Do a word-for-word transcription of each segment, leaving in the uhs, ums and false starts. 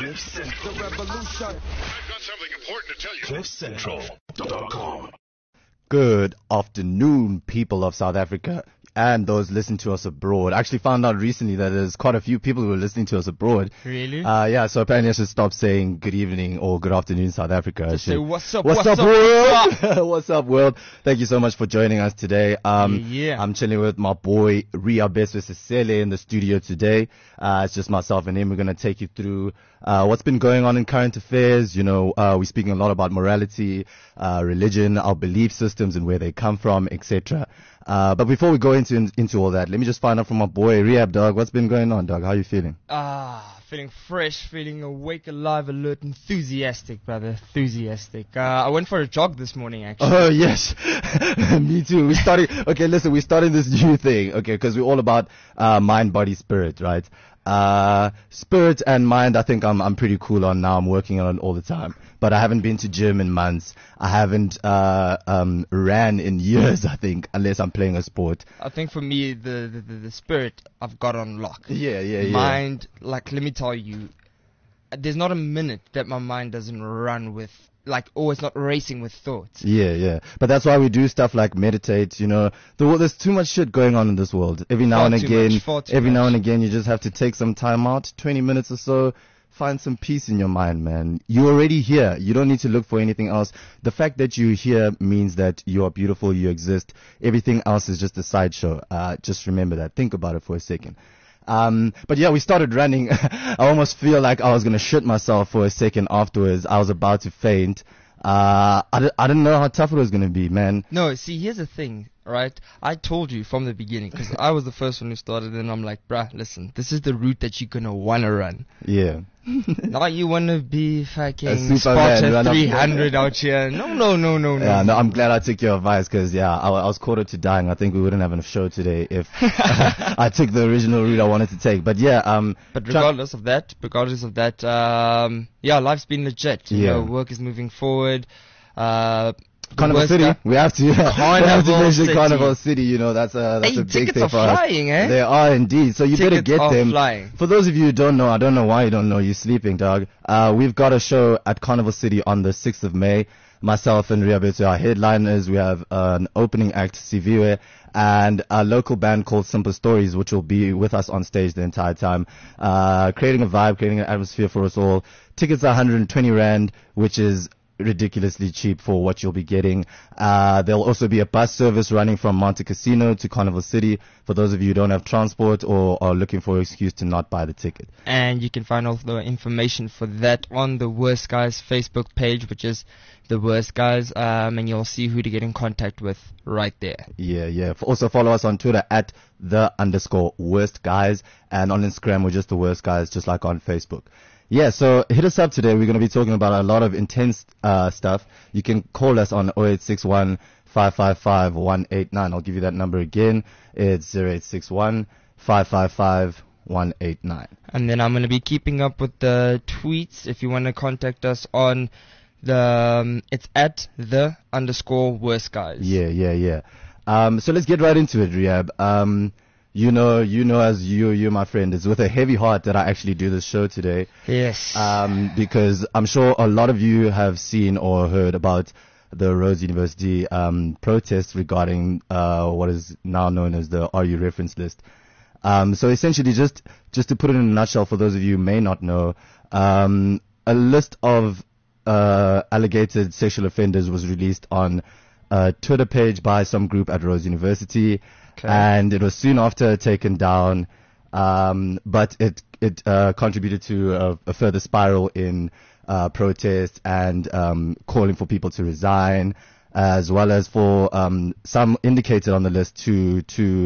Cliff Central. The revolution. I've got something important to tell you. cliff central dot com. Good afternoon, people of South Africa and those listening to us abroad. I actually found out recently that there's quite a few people who are listening to us abroad. Really? Uh, yeah, so apparently I should stop saying good evening or good afternoon, South Africa. Just say, what's up, what's, what's up, up, world? what's What's up, world? Thank you so much for joining us today. Um, Yeah. I'm chilling with my boy, Ria Beswesesele, in the studio today. Uh, it's just myself and him. We're going to take you through uh, what's been going on in current affairs. You know, uh, we're speaking a lot about morality, uh, religion, our belief systems and where they come from, et cetera. Uh, but before we go into into all that, let me just find out from my boy, Rehab, dog. What's been going on, dog? How you feeling? Ah, feeling fresh, feeling awake, alive, alert, enthusiastic, brother. Enthusiastic. Uh, I went for a jog this morning, actually. Oh, yes. Me too. We started, okay, listen, we're starting this new thing, okay, because we're all about uh, mind, body, spirit, right? Uh, spirit and mind, I think I'm I'm pretty cool on now. I'm working on it all the time. But I haven't been to gym in months. I haven't uh um ran in years, I think, unless I'm playing a sport. I think for me, the, the, the, the spirit I've got on lock. Yeah, yeah, yeah. Mind, like, let me tell you, there's not a minute that my mind doesn't run with, like, always not racing with thoughts. Yeah, yeah. But that's why we do stuff like meditate, you know. The, there's too much shit going on in this world. Every now Far and too again, much, far too every now much. and again, you just have to take some time out, twenty minutes or so, find some peace in your mind, man. You're already here. You don't need to look for anything else. The fact that you're here means that you are beautiful, you exist. Everything else is just a sideshow. Uh, just remember that. Think about it for a second. Um, but yeah, we started running. I almost feel like I was going to shit myself for a second afterwards. I was about to faint. Uh, I, di- I didn't know how tough it was going to be, man. No, see, here's the thing, right? I told you from the beginning, because I was the first one who started, and I'm like, bruh, listen, this is the route that you're going to want to run. Yeah. Now you want to be fucking Superman, Sparta run up- three hundred out here. No, no, no, no, no. Yeah, no, I'm glad I took your advice because, yeah, I, I was quarter to dying. I think we wouldn't have enough show today if I took the original route I wanted to take. But yeah, um, But try- regardless of that, regardless of that, um, yeah, life's been legit. You Yeah. know, work is moving forward. Uh, the Carnival worst City, guy- we have to, we have to Carnival mention City. Carnival City, you know, that's a, that's Hey, a big tickets thing are for us. flying, eh? They are indeed. So you better Tickets get are them. flying. For those of you who don't know, I don't know why you don't know, you're sleeping, dog. Uh, we've got a show at Carnival City on the sixth of May. Myself and Riabetu are headliners. We have uh, an opening act, Siviwe, and a local band called Simple Stories, which will be with us on stage the entire time, uh, creating a vibe, creating an atmosphere for us all. Tickets are one hundred twenty rand, which is ridiculously cheap for what you'll be getting. Uh, there'll also be a bus service running from Monte Casino to Carnival City for those of you who don't have transport or are looking for an excuse to not buy the ticket. And you can find all the information for that on the Worst Guys Facebook page, which is the Worst Guys, um, and you'll see who to get in contact with right there. Yeah, yeah. F- Also follow us on Twitter at the underscore worst guys, and on Instagram we're just the worst guys, just like on Facebook. Yeah, so hit us up today. We're going to be talking about a lot of intense uh, stuff. You can call us on zero eight six one, five five five, one eight nine. I'll give you that number again. It's zero eight six one, five five five, one eight nine. And then I'm going to be keeping up with the tweets. If you want to contact us on the, um, it's at the underscore Worst Guys. Yeah, yeah, yeah. Um, so let's get right into it, Rehab. Um, you know, you know, as you, you, my friend, it's with a heavy heart that I actually do this show today. Yes. Um, because I'm sure a lot of you have seen or heard about the Rhodes University um, protests regarding uh, what is now known as the R U reference list. Um, so essentially, just just to put it in a nutshell, for those of you who may not know, um, a list of uh, alleged sexual offenders was released on a Twitter page by some group at Rhodes University, Okay. and it was soon after taken down. Um, but it it uh, contributed to a, a further spiral in uh, protests and um, calling for people to resign, as well as for um, some indicated on the list to to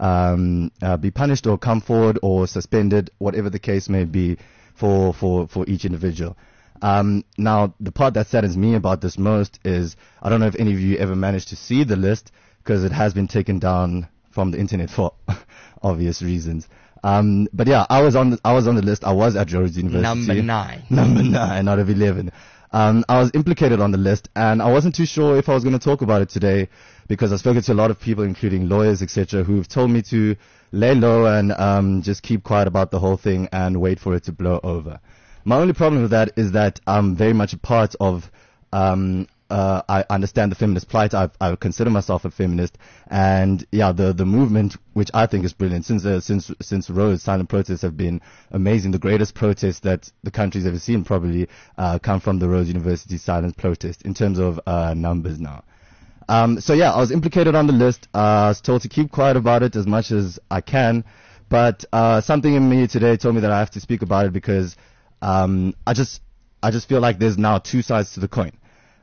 um, uh, be punished or come forward or suspended, whatever the case may be, for for for each individual. Um, now, the part that saddens me about this most is I don't know if any of you ever managed to see the list, because it has been taken down from the internet for obvious reasons. Um, but yeah, I was on the, I was on the list. I was at Rhodes University. Number nine. Number nine out of eleven. Um, I was implicated on the list, and I wasn't too sure if I was going to talk about it today, because I've spoken to a lot of people, including lawyers, et cetera, who've told me to lay low and um, just keep quiet about the whole thing and wait for it to blow over. My only problem with that is that I'm very much a part of, um, uh, I understand the feminist plight. I, I consider myself a feminist, and yeah, the the movement, which I think is brilliant, since uh, since since Rose, silent protests have been amazing. The greatest protest that the country's ever seen probably uh, come from the Rose University silent protest in terms of uh, numbers now. Um, so yeah, I was implicated on the list. Uh, I was told to keep quiet about it as much as I can, but uh, something in me today told me that I have to speak about it because um, I just I just feel like there's now two sides to the coin.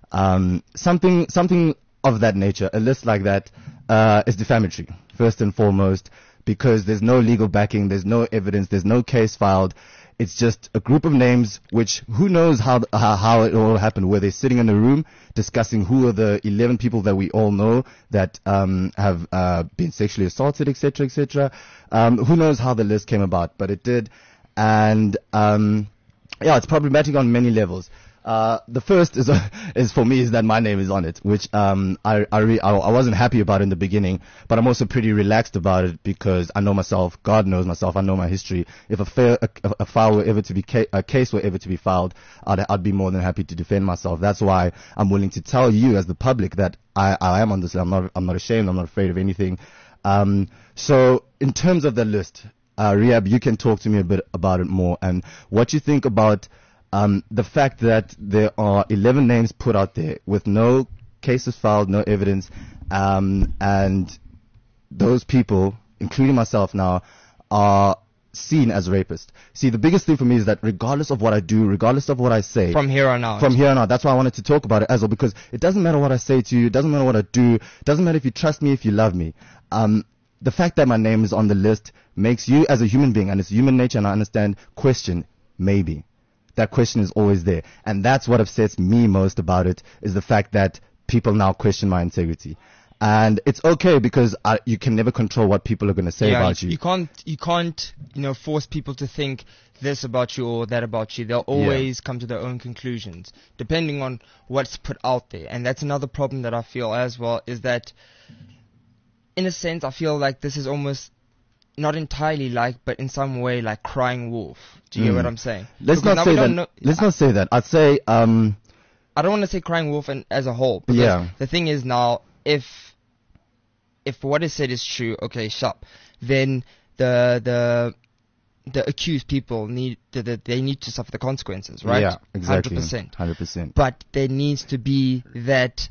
Um, something, something of that nature, a list like that, uh, is defamatory, first and foremost, because there's no legal backing, there's no evidence, there's no case filed. It's just a group of names, which who knows how, how, how it all happened, where they're sitting in a room discussing who are the eleven people that we all know that, um, have, uh, been sexually assaulted, et cetera, et cetera. Um, who knows how the list came about, but it did. And, um, yeah, it's problematic on many levels. Uh, the first is, uh, is for me is that my name is on it, which, um, I, I, re- I, I wasn't happy about in the beginning, but I'm also pretty relaxed about it because I know myself, God knows myself, I know my history. If a, fair, a, a file were ever to be, ca- a case were ever to be filed, I'd, I'd be more than happy to defend myself. That's why I'm willing to tell you as the public that I, I am on this. I'm not, I'm not ashamed. I'm not afraid of anything. Um, so in terms of the list, uh, Rehab, you can talk to me a bit about it more and what you think about Um, the fact that there are eleven names put out there with no cases filed, no evidence, um, and those people, including myself now, are seen as rapists. See, the biggest thing for me is that regardless of what I do, regardless of what I say, From here on out. from here on out, that's why I wanted to talk about it as well, because it doesn't matter what I say to you, it doesn't matter what I do, it doesn't matter if you trust me, if you love me. Um, the fact that my name is on the list makes you as a human being, and it's human nature, and I understand, question, maybe. That question is always there. And that's what upsets me most about it, is the fact that people now question my integrity. And it's okay because I, you can never control what people are going to say yeah, about you. You can't, you can't, you know, force people to think this about you or that about you. They'll always yeah. come to their own conclusions, depending on what's put out there. And that's another problem that I feel as well, is that, in a sense, I feel like this is almost not entirely like, but in some way like crying wolf. Do you mm. get what I'm saying? Let's because not say that. Know, let's I, not say that. I'd say, um, I don't want to say crying wolf and, as a whole. Because yeah. the thing is now, if, if what is said is true, okay, sharp, then the, the, the accused people need, the, the, they need to suffer the consequences, right? Yeah, exactly. one hundred percent. one hundred percent. But there needs to be that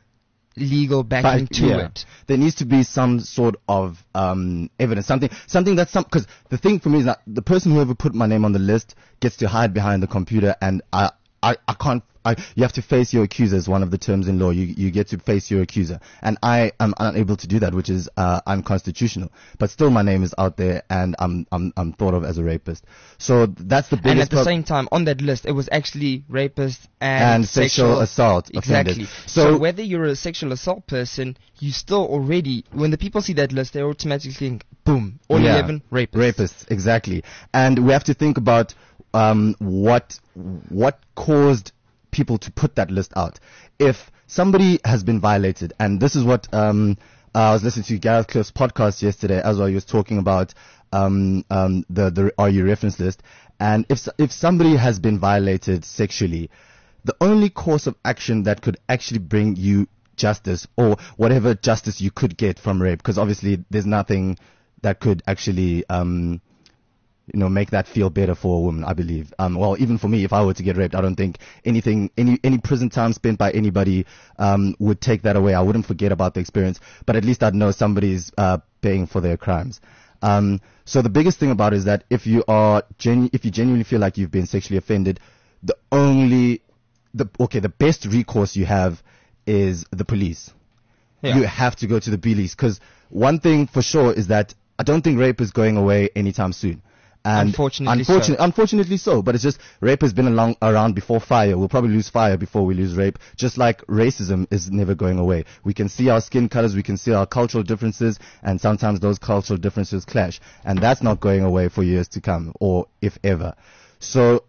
legal backing but, to yeah. it. There needs to be some sort of um, evidence, something, something that's some. Because the thing for me is that the person who ever put my name on the list gets to hide behind the computer, and I, I, I can't. I, you have to face your accuser is one of the terms in law. You, you get to face your accuser, and I am unable to do that, which is uh, unconstitutional. But still, my name is out there, and I'm, I'm, I'm thought of as a rapist. So that's the biggest. And at the prob- same time, on that list, it was actually rapist and, and sexual, sexual assault. Exactly. So, so whether you're a sexual assault person, you still already, when the people see that list, they automatically think, boom, all yeah, eleven rapists. Rapists, exactly. And we have to think about um, what what caused people to put that list out. If somebody has been violated, and this is what um, I was listening to Gareth Cliff's podcast yesterday as well. He was talking about um, um, the the R U reference list, and if if somebody has been violated sexually, the only course of action that could actually bring you justice, or whatever justice you could get from rape, because obviously there's nothing that could actually um, you know, make that feel better for a woman, I believe. Um, well, even for me, if I were to get raped, I don't think anything, any, any prison time spent by anybody, um, would take that away. I wouldn't forget about the experience, but at least I'd know somebody's, uh, paying for their crimes. Um, so the biggest thing about it is that if you are genu- if you genuinely feel like you've been sexually offended, the only, the, okay, the best recourse you have is the police. Yeah. You have to go to the police, because one thing for sure is that I don't think rape is going away anytime soon. And unfortunately, unfortunately, so. unfortunately so. But it's just, rape has been along, around before fire. We'll probably lose fire before we lose rape. Just like racism is never going away. We can see our skin colors, we can see our cultural differences, and sometimes those cultural differences clash. And that's not going away for years to come, or if ever. So,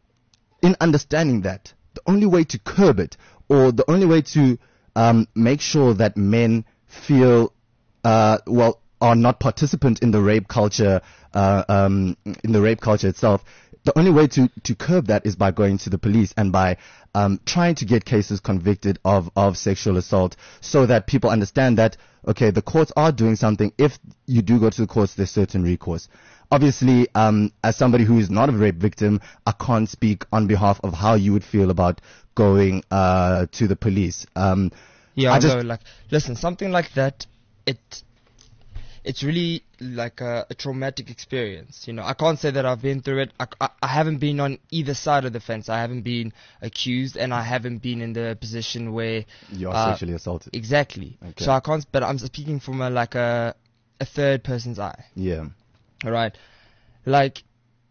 in understanding that, the only way to curb it, or the only way to um, make sure that men feel, uh, well, are not participant in the rape culture, uh, um, in the rape culture itself, the only way to, to curb that is by going to the police and by um, trying to get cases convicted of, of sexual assault, so that people understand that, okay, the courts are doing something. If you do go to the courts, there's certain recourse. Obviously, um, as somebody who is not a rape victim, I can't speak on behalf of how you would feel about going uh, to the police. Um, Yeah, I just, although, like, listen, something like that, it, it's really like a, a traumatic experience. You know, I can't say that I've been through it. I, I, I haven't been on either side of the fence. I haven't been accused, and I haven't been in the position where you're uh, sexually assaulted. Exactly. Okay. So I can't. But I'm speaking from a like a a third person's eye. Yeah. All right. Like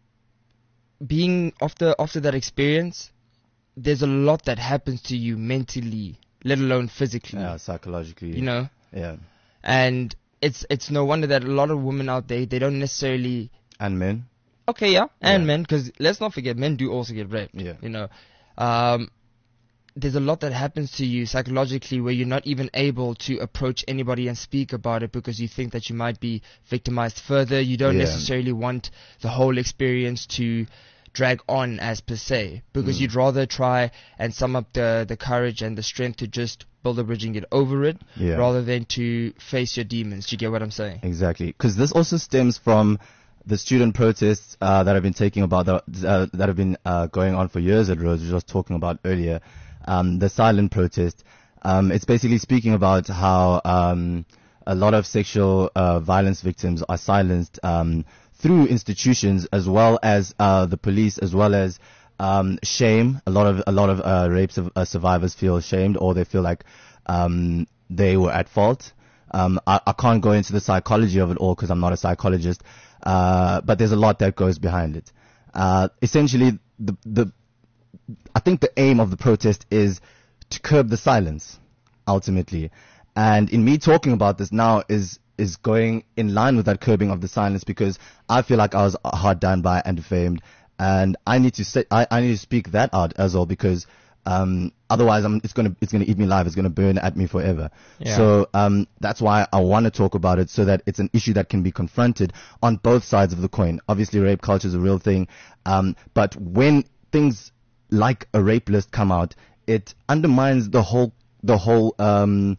being after after that experience, there's a lot that happens to you mentally, let alone physically. Yeah, psychologically. You know. Yeah. And it's it's no wonder that a lot of women out there, they don't necessarily. And men. Okay, yeah, and Yeah. men, because let's not forget, men do also get raped. Yeah. You know, um, there's a lot that happens to you psychologically where you're not even able to approach anybody and speak about it because you think that you might be victimized further. You don't Yeah. necessarily want the whole experience to drag on as per se, because Mm. you'd rather try and sum up the the courage and the strength to just build a bridge and get over it, Yeah. rather than to face your demons. Do you get what I'm saying? Exactly, because this also stems from the student protests uh, that have been taking about the, uh, that have been uh, going on for years at Rhodes, which I was talking about earlier. Um, the silent protest. Um, it's basically speaking about how um, a lot of sexual uh, violence victims are silenced um, through institutions, as well as uh, the police, as well as um, shame. A lot of a lot of uh, rape su- uh, survivors feel ashamed, or they feel like um, they were at fault. Um, I, I can't go into the psychology of it all because I'm not a psychologist, uh, but there's a lot that goes behind it. Uh, essentially, the the I think the aim of the protest is to curb the silence, ultimately. And in me talking about this now is is going in line with that curbing of the silence, because I feel like I was hard done by and defamed, and I need to say I, I need to speak that out as well, because um, otherwise I'm, it's gonna it's gonna eat me alive. It's gonna burn at me forever. Yeah. So um, that's why I want to talk about it, so that it's an issue that can be confronted on both sides of the coin. Obviously, rape culture is a real thing, um, but when things like a rape list come out, it undermines the whole the whole um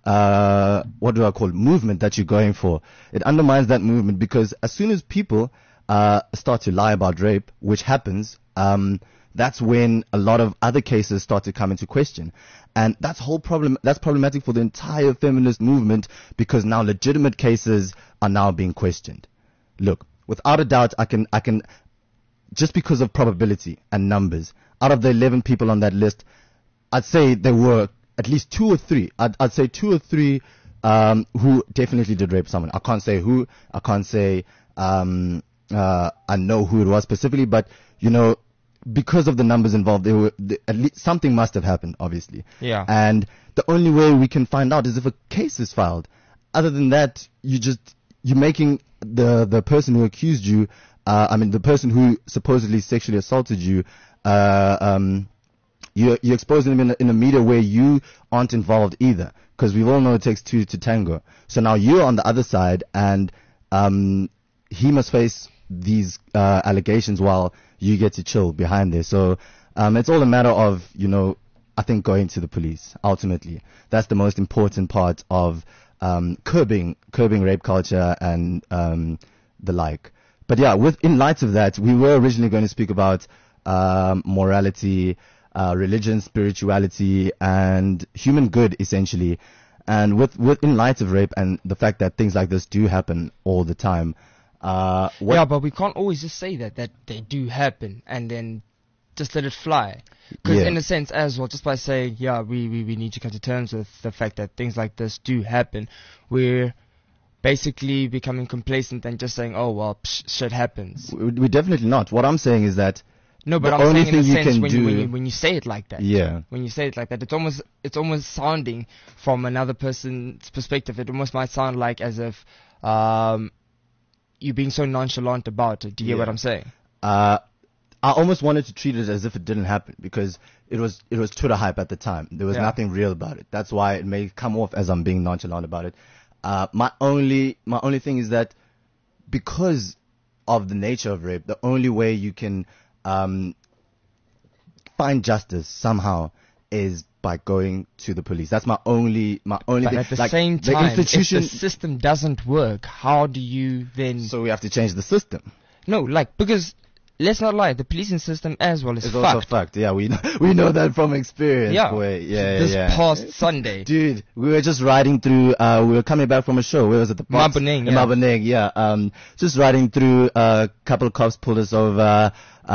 uh what do I call it, movement that you're going for. It undermines that movement, because as soon as people uh start to lie about rape, which happens, um that's when a lot of other cases start to come into question. And that's whole problem that's problematic for the entire feminist movement, because now legitimate cases are now being questioned. Look, without a doubt, I can I can just because of probability and numbers, out of the eleven people on that list, I'd say there were at least two or three. I'd, I'd say two or three um, who definitely did rape someone. I can't say who. I can't say um, uh, I know who it was specifically, but you know, because of the numbers involved, there were the, at least something must have happened, obviously. Yeah. And the only way we can find out is if a case is filed. Other than that, you just you're making the the person who accused you. Uh, I mean, the person who supposedly sexually assaulted you, uh, um, you're, you're exposing them in a, in a media where you aren't involved either, because we all know it takes two to tango. So now you're on the other side, and um, he must face these uh, allegations while you get to chill behind there. So um, it's all a matter of, you know, I think going to the police. Ultimately, that's the most important part of um, curbing curbing rape culture and um, the like. But yeah, with in light of that, we were originally going to speak about um, morality, uh, religion, spirituality, and human good, essentially. And with, with in light of rape and the fact that things like this do happen all the time, uh, what Yeah, but we can't always just say that, that they do happen and then just let it fly. Because Yeah. in a sense as well, just by saying, yeah, we, we, we need to come to terms with the fact that things like this do happen, we're basically becoming complacent and just saying, oh, well, psh, shit happens. we, we definitely not. What I'm saying is that No, but the I'm only saying in thing a you sense can when you, when do- you when you say it like that. yeah, When you say it like that, it's almost it's almost sounding from another person's perspective. It almost might sound like as if um, you're being so nonchalant about it. Do you get what Yeah. I'm saying? uh, I almost wanted to treat it as if it didn't happen, because it was it was Twitter hype at the time. There was Yeah. nothing real about it. That's why it may come off as I'm being nonchalant about it. Uh, my only my only thing is that because of the nature of rape, the only way you can um, find justice somehow is by going to the police. That's my only my only But thing. at the Like, same the time, institution. if the system doesn't work, how do you then... So we have to change the system. No, like, because, let's not lie, the policing system as well is It's fucked. also fucked. Yeah, we know, we know that from experience. Yeah. Boy. Yeah, This yeah. past Sunday. Dude, we were just riding through, uh, we were coming back from a show. Where was it? The Box? Maboneng, In yeah. Maboneng, yeah. Um, just riding through, uh, a couple of cops pulled us over,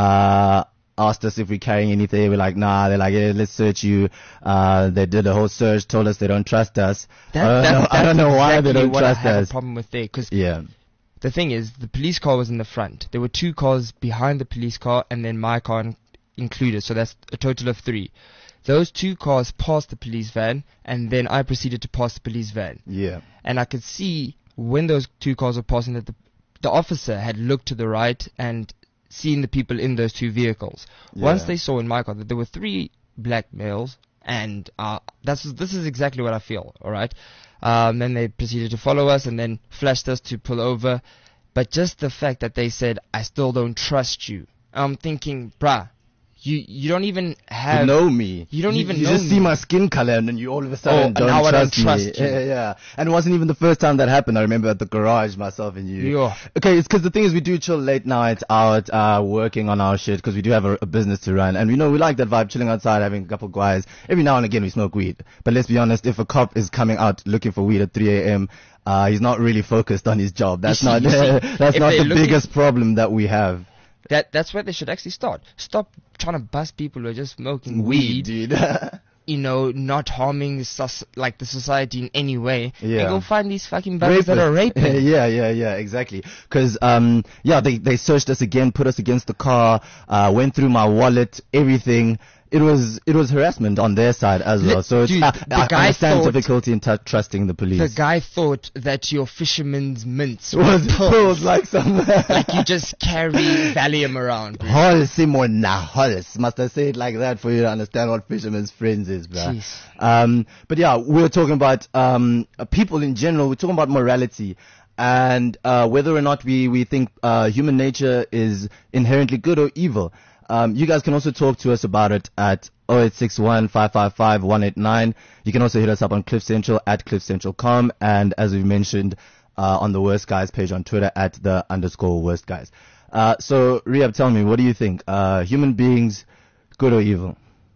uh, asked us if we're carrying anything. We're like, nah. They're like, yeah, let's search you. Uh, they did a whole search, told us they don't trust us. That, I don't that, know, that's I don't know why exactly they don't what trust I have us. a problem with there, because Yeah. the thing is, the police car was in the front. There were two cars behind the police car, and then my car in- included. So that's a total of three. Those two cars passed the police van, and then I proceeded to pass the police van. Yeah. And I could see when those two cars were passing that the, the officer had looked to the right and seen the people in those two vehicles. Once Yeah. they saw in my car that there were three black males, and uh, that's this is exactly what I feel. All right. Um, then they proceeded to follow us and then flashed us to pull over. But just the fact that they said, "I still don't trust you," I'm thinking, bruh, you you don't even have You know me. You don't even you know just me. see my skin color and then you all of a sudden Oh, and don't, now I don't trust me. trust you. Yeah, yeah. And it wasn't even the first time that happened. I remember at the garage, myself and you. Yeah. Okay, it's because the thing is we do chill late nights out, uh, working on our shit because we do have a, a business to run. And we know we like that vibe, chilling outside, having a couple of guys. Every now and again we smoke weed. But let's be honest, if a cop is coming out looking for weed at three a.m., uh, he's not really focused on his job. That's see- not, you see, that's if not they're the looking- biggest problem that we have. That that's where they should actually start. Stop trying to bust people who are just smoking weed, dude. you know, not harming the sus- like the society in any way. Yeah. And go find these fucking brothers that are raping. yeah, yeah, yeah, exactly. Because, um, yeah, they, they searched us again, put us against the car, uh, went through my wallet, everything. It was, it was harassment on their side as well. Li- So it's, dude, uh, the I guy understand thought- difficulty in t- trusting the police. The guy thought that your fisherman's mints was were pulled pills. like some, Like you just carry Valium around. bro. Horace Simona Horace. Must I say it like that for you to understand what Fisherman's Friends is, bro? Jeez. Um, but yeah, we were talking about um, uh, people in general. We're talking about morality and uh, whether or not we we think uh, human nature is inherently good or evil. Um, you guys can also talk to us about it at oh eight six one, five five five, one eight nine. You can also hit us up on Cliff Central at cliff central dot com, and as we mentioned uh, on the Worst Guys page on Twitter at the underscore Worst Guys. Uh, so Riyab, tell me, what do you think? Uh, human beings, good or evil?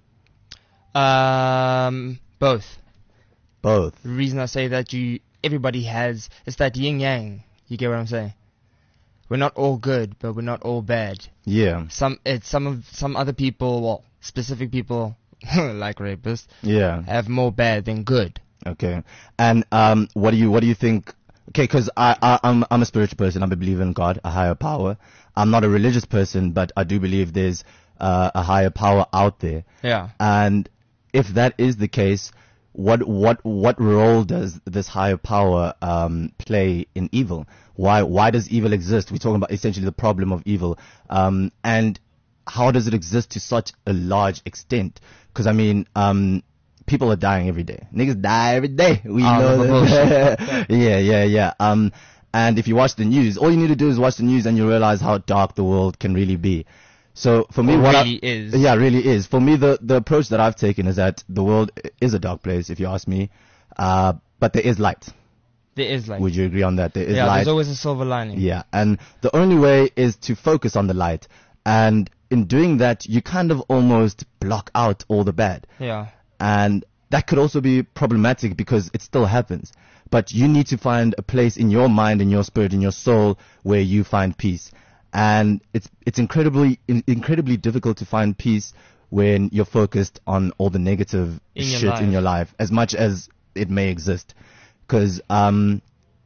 Um, both. Both. The reason I say that, you everybody has, it's that yin yang. You get what I'm saying? We're not all good, but we're not all bad. Yeah. Some it's some of some other people, well, specific people like rapists, Yeah. have more bad than good. Okay. And um, what do you what do you think? Okay, because I, I I'm I'm a spiritual person. I'm a believer in God, a higher power. I'm not a religious person, but I do believe there's uh, a higher power out there. Yeah. And if that is the case, what what what role does this higher power um, play in evil? Why why does evil exist? We're talking about essentially the problem of evil, um, and how does it exist to such a large extent? Because I mean, um, people are dying every day. Niggas die every day. We Ah, know the that. yeah, yeah, yeah. Um, and if you watch the news, all you need to do is watch the news, and you realize how dark the world can really be. So for me, It what really I, is. yeah, really is. For me, the the approach that I've taken is that the world is a dark place, if you ask me. Uh, but there is light. There is like, Would you agree on that? There is yeah, light. there's always a silver lining. Yeah, and the only way is to focus on the light. And in doing that, you kind of almost block out all the bad. Yeah. And that could also be problematic because it still happens. But you need to find a place in your mind, in your spirit, in your soul where you find peace. And it's it's incredibly in, incredibly difficult to find peace when you're focused on all the negative In your shit life. in your life, as much as it may exist. Because um,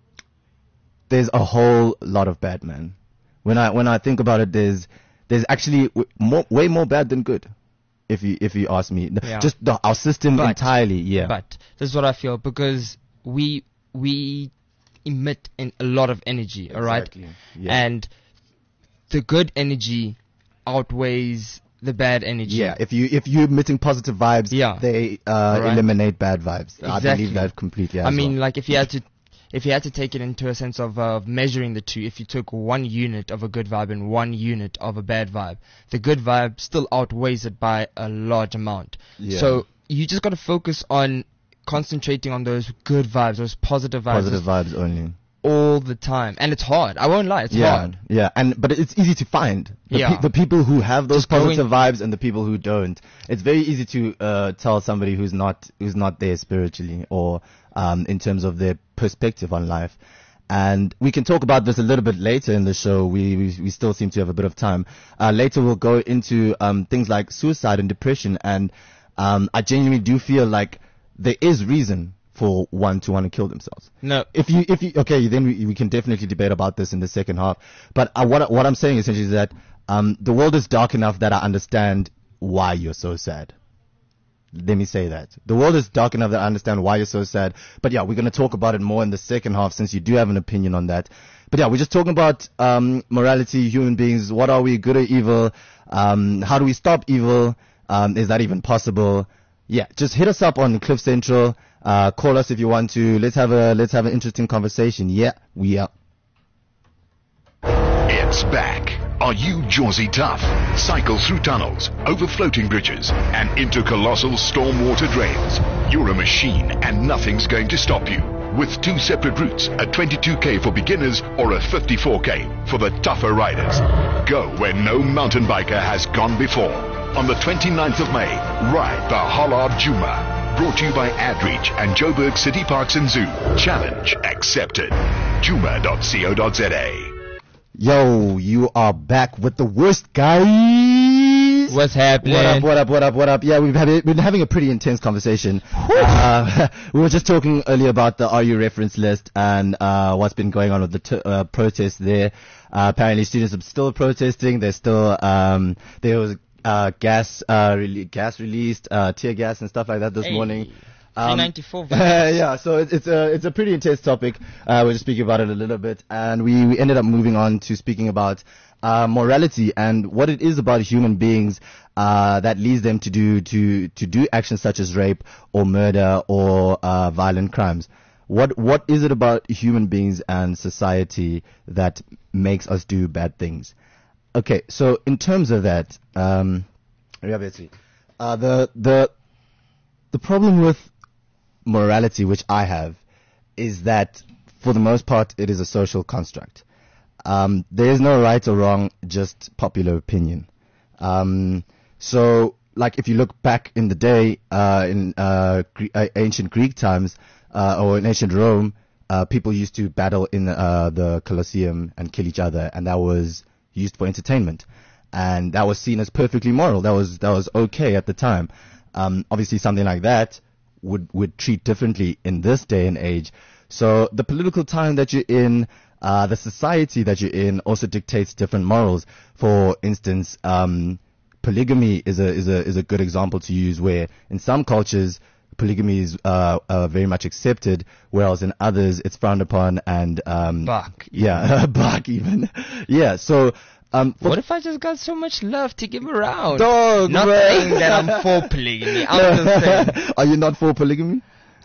there's a whole lot of bad, man. When I when I think about it, there's there's actually w- more, way more bad than good. If you if you ask me, Yeah. just the, our system But- entirely, yeah. But this is what I feel, because we we emit in a lot of energy, all right? Exactly, yeah. And the good energy outweighs the bad energy. Yeah, if you if you're emitting positive vibes, Yeah. they uh, Alright. eliminate bad vibes. I Exactly. believe that completely. As I mean, well. like if you had to if you had to take it into a sense of uh, measuring the two, if you took one unit of a good vibe and one unit of a bad vibe, the good vibe still outweighs it by a large amount. Yeah. So you just got to focus on concentrating on those good vibes, those positive vibes. Positive vibes only. All the time. And it's hard. I won't lie, it's yeah, hard. Yeah, and but it's easy to find. The, Yeah. pe- the people who have those Just going- positive vibes and the people who don't. It's very easy to uh, tell somebody who's not who's not there spiritually or um, in terms of their perspective on life. And we can talk about this a little bit later in the show. We we, we still seem to have a bit of time. Uh, later we'll go into um, things like suicide and depression. And um, I genuinely do feel like there is reason for one to want to kill themselves. No. If you, if you, okay, then we, we can definitely debate about this in the second half. But uh, what, what I'm saying essentially is that, um, the world is dark enough that I understand why you're so sad. Let me say that. The world is dark enough that I understand why you're so sad. But yeah, we're going to talk about it more in the second half since you do have an opinion on that. But yeah, we're just talking about, um, morality, human beings. What are we, good or evil? Um, how do we stop evil? Um, is that even possible? Yeah, just hit us up on Cliff Central. Uh, call us if you want to. Let's have a let's have an interesting conversation. Yeah, we are. It's back. Are you Jawsy tough? Cycle through tunnels, over floating bridges, and into colossal stormwater drains. You're a machine and nothing's going to stop you. With two separate routes, a twenty-two K for beginners or a fifty-four K for the tougher riders. Go where no mountain biker has gone before. On the twenty-ninth of May, ride the Hollard Juma. Brought to you by AdReach and Joburg City Parks and Zoo. Challenge accepted. Juma dot co dot za. Yo, you are back with the worst, guys. What's happening? What up, what up, what up, what up? Yeah, we've had it, been having a pretty intense conversation. Uh, we were just talking earlier about the R U reference list and uh, what's been going on with the t- uh, protest there. Uh, apparently students are still protesting. There's still, um, there was uh, gas, uh, rele- gas released, uh, tear gas and stuff like that this Hey. morning. three ninety-four yeah, so it's it's a it's a pretty intense topic. Uh, we're just speaking about it a little bit, and we, we ended up moving on to speaking about uh, morality and what it is about human beings uh, that leads them to do to to do actions such as rape or murder or uh, violent crimes. What what is it about human beings and society that makes us do bad things? Okay, so in terms of that, um, uh, the the the problem with morality, which I have, is that for the most part it is a social construct. Um, there is no right or wrong, just popular opinion. Um, so, like if you look back in the day, uh, in uh, Gre- uh, ancient Greek times, uh, or in ancient Rome, uh, people used to battle in uh, the Colosseum and kill each other, and that was used for entertainment, and that was seen as perfectly moral. That was that was okay at the time. Um, obviously, something like that would would treat differently in this day and age. So the political time that you're in, uh, the society that you're in, also dictates different morals. For instance, um, polygamy is a is a is a good example to use, where in some cultures polygamy is uh, uh, very much accepted, whereas in others it's frowned upon and um, Buck. yeah, buck even. Yeah, so. Um, for What if I just got so much love to give around? Dog, Not man. saying that I'm for polygamy. I'm just saying. Are you not for polygamy?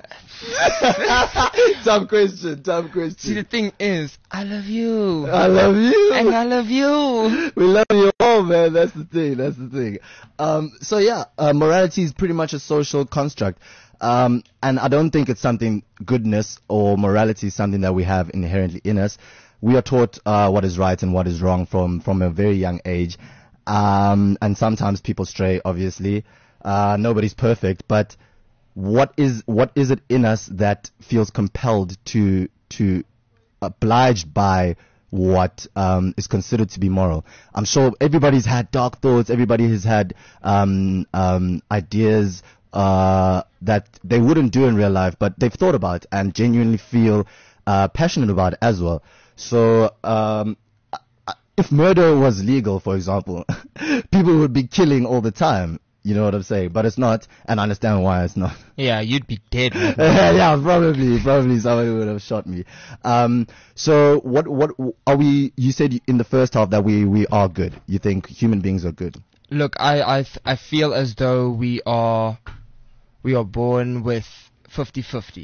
Tough question, tough question. See, the thing is, I love you. I love you. And I love you. We love you all, man. That's the thing. That's the thing. Um, so yeah, uh, morality is pretty much a social construct. Um, and I don't think it's something, goodness or morality is something that we have inherently in us. We are taught uh, what is right and what is wrong from, from a very young age. Um, and sometimes people stray, obviously. Uh, nobody's perfect, but what is, what is it in us that feels compelled to, to, obliged by what, um, is considered to be moral? I'm sure everybody's had dark thoughts, everybody has had, um, um, ideas, uh, that they wouldn't do in real life, but they've thought about and genuinely feel, uh, passionate about as well. So, um, if murder was legal, for example, people would be killing all the time. You know what I'm saying? But it's not, and I understand why it's not. Yeah, you'd be dead. Yeah, probably, probably somebody would have shot me. Um, so what, what are we, you said in the first half that we, we are good. You think human beings are good. Look, I, I, f- I feel as though we are, we are born with fifty-fifty.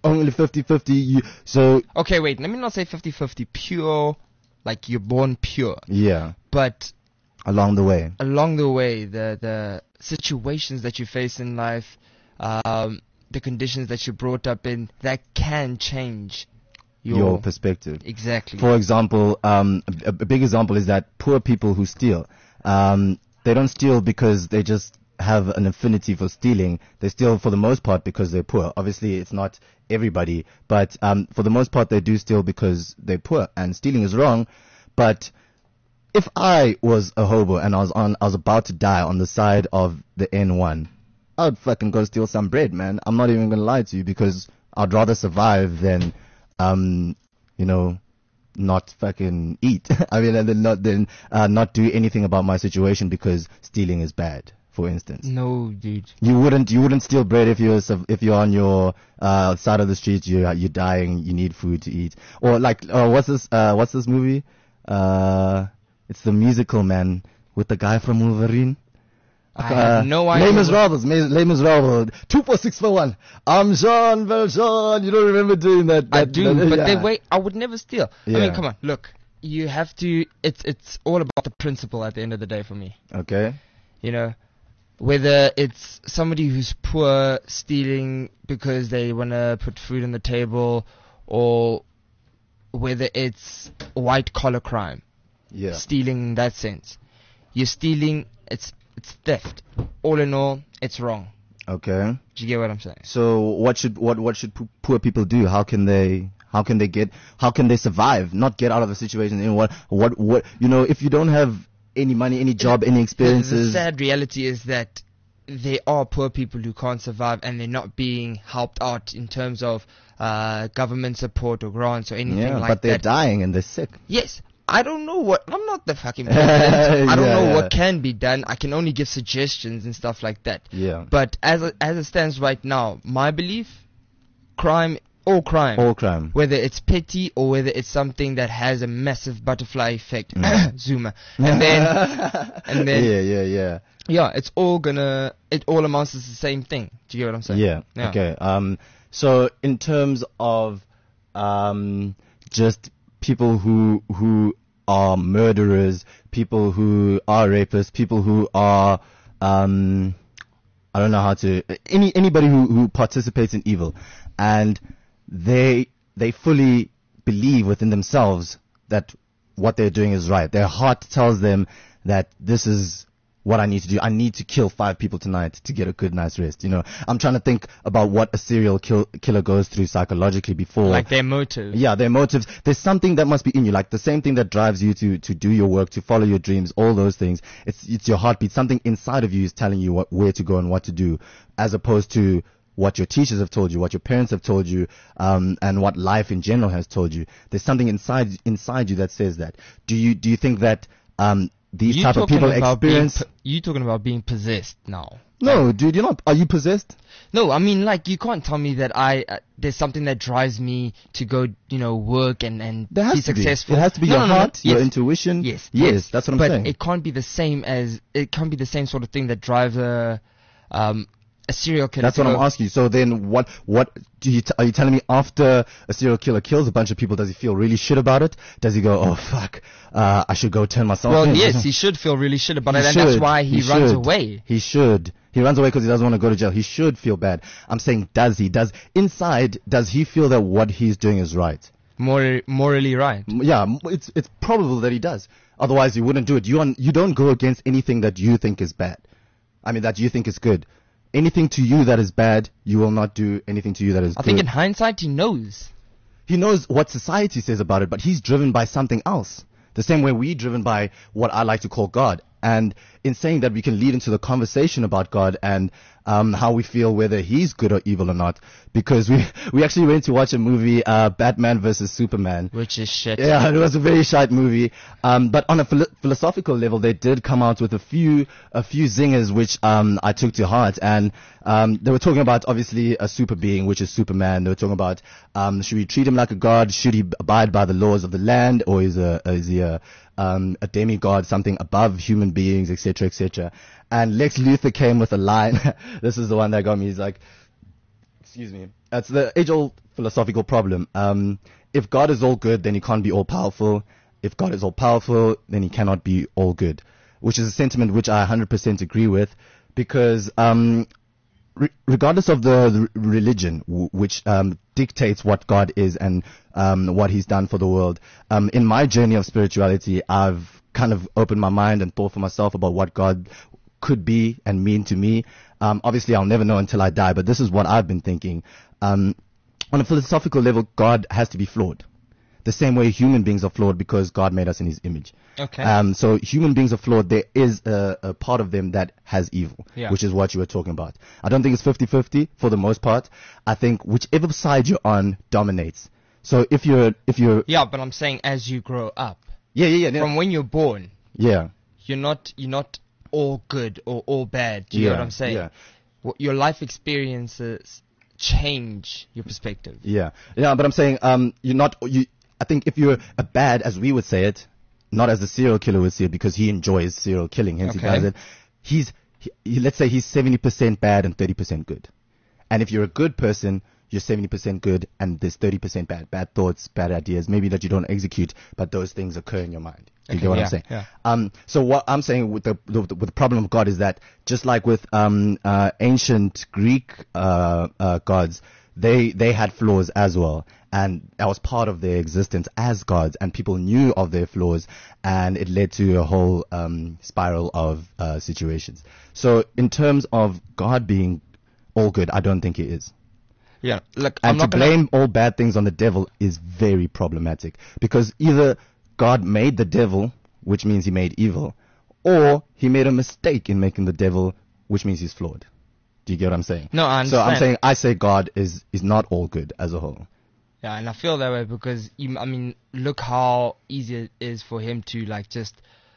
only fifty-fifty. You, so Okay, wait. Let me not say fifty-fifty. Pure, like you're born pure. yeah, But along the way. along the way, the the situations that you face in life, um, the conditions that you're brought up in, that can change your, Your perspective. exactly. For example, um, a, a big example is that poor people who steal, um, they don't steal because they just have an affinity for stealing. They steal for the most part because they're poor. Obviously, it's not everybody, but um, for the most part, they do steal because they're poor. And stealing is wrong. But if I was a hobo and I was on, I was about to die on the side of the N one, I'd fucking go steal some bread, man. I'm not even gonna lie to you because I'd rather survive than, um, you know, not fucking eat. I mean, and then not then uh, not do anything about my situation because stealing is bad. For instance, No, dude. you wouldn't you wouldn't steal bread if you're suv- if you're on your uh, side of the street. You you're dying. You need food to eat. Or like uh, what's this uh, what's this movie? Uh, it's the musical, man, with the guy from Wolverine. I have no idea. Les what- Miserables, Les Les Miserables. Two four six four one. I'm Jean Valjean. You don't remember doing that? I that do, that- but yeah. then wait, I would never steal. I Yeah. mean, come on, look. You have to. It's it's all about the principle at the end of the day for me. Okay. You know, whether it's somebody who's poor stealing because they want to put food on the table, or whether it's white collar crime, Yeah. stealing in that sense. You're stealing. It's it's theft. All in all, it's wrong. Okay. Do you get what I'm saying? So what should what what should p- poor people do? How can they how can they get how can they survive? Not get out of a situation. You know what what what you know if you don't have any money, any job, any The experiences. sad reality is that there are poor people who can't survive and they're not being helped out in terms of uh, government support or grants or anything Yeah, like but they're that. dying and they're sick. Yes, I don't know what. I'm not the fucking president. I don't Yeah, know yeah. what can be done. I can only give suggestions and stuff like that. Yeah. But as it, as it stands right now, my belief, crime, all crime, All crime. whether it's petty or whether it's something that has a massive butterfly effect, Zuma, and then and then yeah, yeah, yeah. yeah, it's all gonna, it all amounts to the same thing. Do you get what I'm saying? Yeah. Yeah. Okay. Um. So in terms of um just people who who are murderers, people who are rapists, people who are um I don't know how to any anybody who who participates in evil, and they they fully believe within themselves that what they're doing is right. Their heart tells them that this is what I need to do. I need to kill five people tonight to get a good night's rest. You know, I'm trying to think about what a serial kill, killer goes through psychologically before. Like their motive. Yeah, their motives. There's something that must be in you, like the same thing that drives you to, to do your work, to follow your dreams, all those things. It's, it's your heartbeat. Something inside of you is telling you what, where to go and what to do, as opposed to what your teachers have told you, what your parents have told you, um, and what life in general has told you. There's something inside, inside you that says that. Do you, do you think that, um, these You type of talking people about being experience? po- you talking about being possessed now? No, dude, you're not. Are you possessed? No, I mean, like, you can't tell me that I uh, there's something that drives me to go, you know, work and and There has be to be. successful. It has to be No, your no, no, no. heart, your Yes. intuition. Yes, yes, that's what I'm but saying. But it can't be the same as it can't be the same sort of thing that drives a um a serial killer. That's to what I'm go- asking you. So then, what what do you t- are you telling me? After a serial killer kills a bunch of people, does he feel really shit about it? Does he go, oh fuck, uh, I should go turn myself Well, in? yes, he should feel really shit about He it, and that's should. why he, He runs should. away. He should. He runs away because he doesn't want to go to jail. He should feel bad. I'm saying, does he? Does inside? Does he feel that what he's doing is right? Mor- morally right. M- Yeah, m- it's it's probable that he does. Otherwise, he wouldn't do it. You on, you don't go against anything that you think is bad. I mean, that you think is good. Anything to you that is bad, you will not do anything to you that is I good. think in hindsight he knows. He knows what society says about it, but he's driven by something else. The same way we're driven by what I like to call God. And in saying that, we can lead into the conversation about God and um, how we feel whether he's good or evil or not. Because we we actually went to watch a movie, uh, Batman versus Superman. Which is shit. Yeah, it was a very shite movie. Um, but on a philo- philosophical level, they did come out with a few a few zingers which um I took to heart. And um they were talking about obviously a super being, which is Superman. They were talking about um should we treat him like a god? Should he abide by the laws of the land, or is a is he a um a demigod, something above human beings, et cetera, et cetera. And Lex Luthor came with a line. This is the one that got me. He's like, excuse me. it's the age-old philosophical problem. Um, if God is all good, then he can't be all powerful. If God is all powerful, then he cannot be all good, which is a sentiment which I one hundred percent agree with, because um, re- regardless of the, the religion w- which um, dictates what God is and um, what he's done for the world, um, in my journey of spirituality, I've kind of opened my mind and thought for myself about what God could be and mean to me. Um, obviously, I'll never know until I die, but this is what I've been thinking. Um, on a philosophical level, God has to be flawed. The same way human beings are flawed because God made us in his image. Okay. Um, so human beings are flawed. There is a, a part of them that has evil, Yeah. which is what you were talking about. I don't think it's fifty-fifty for the most part. I think whichever side you're on dominates. So if you're, if you're, Yeah, but I'm saying as you grow up, yeah, yeah, yeah, from when you're born, yeah, you're not you're not all good or all bad. Do you yeah, know what I'm saying? yeah. Wh- Your life experiences change your perspective. Yeah, yeah, but I'm saying, um, you're not, you, I think if you're a bad, as we would say it, not as the serial killer would say it, because he enjoys serial killing, hence Okay. he does it. He's, he, he- let's say he's seventy percent bad and thirty percent good. And if you're a good person, you're seventy percent good and there's thirty percent bad. Bad thoughts, bad ideas, maybe that you don't execute, but those things occur in your mind. You Okay, get what yeah, I'm saying? yeah. Um, so what I'm saying with the, the with the problem of God is that just like with um, uh, ancient Greek uh, uh, gods, they they had flaws as well, and that was part of their existence as gods, and people knew of their flaws, and it led to a whole um, spiral of uh, situations. So in terms of God being all good, I don't think he is. Yeah. Look, And I'm to not gonna, blame all bad things on the devil is very problematic, because either God made the devil, which means he made evil, or he made a mistake in making the devil, which means he's flawed. Do you get what I'm saying? No, I So I'm understand. saying, I say God is, is not all good as a whole. Yeah, and I feel that way because you, I mean, look how easy it is for him to like just